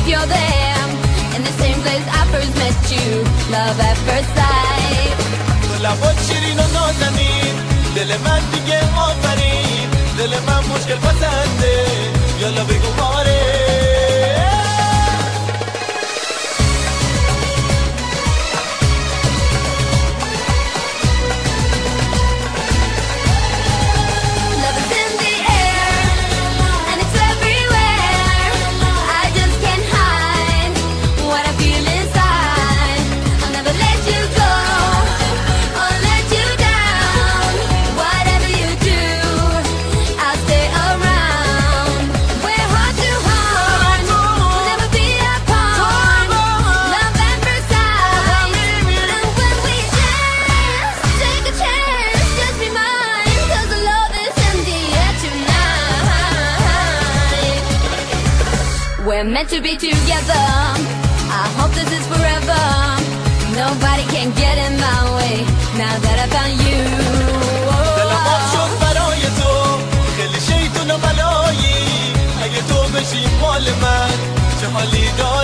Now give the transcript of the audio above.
you're there, in the same place I first met you, love at first sight. لبات شیرین و نازنین، دل من دیگه آفرین، دل من مشکل پسنده، یالا بگو باره. We're meant to be together, I hope this is forever. Nobody can get in my way, now that I found you. دلم شد برای تو، خیلی شیطون و بلایی، اگه تو بشی مال من چه حالی داری.